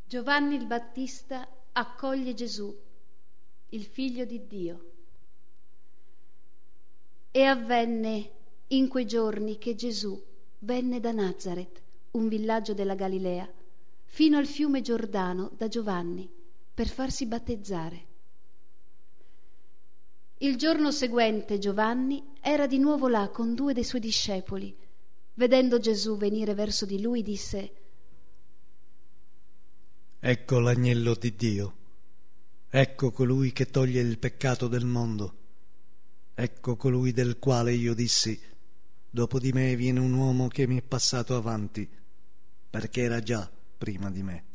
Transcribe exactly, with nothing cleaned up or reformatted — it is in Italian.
Giovanni il Battista accoglie Gesù, il Figlio di Dio. E avvenne in quei giorni che Gesù venne da Nazaret, un villaggio della Galilea, fino al fiume Giordano da Giovanni, per farsi battezzare. Il giorno seguente Giovanni era di nuovo là con due dei suoi discepoli. Vedendo Gesù venire verso di lui, disse: Ecco l'agnello di Dio, ecco colui che toglie il peccato del mondo, ecco colui del quale io dissi: dopo di me viene un uomo che mi è passato avanti, perché era già prima di me.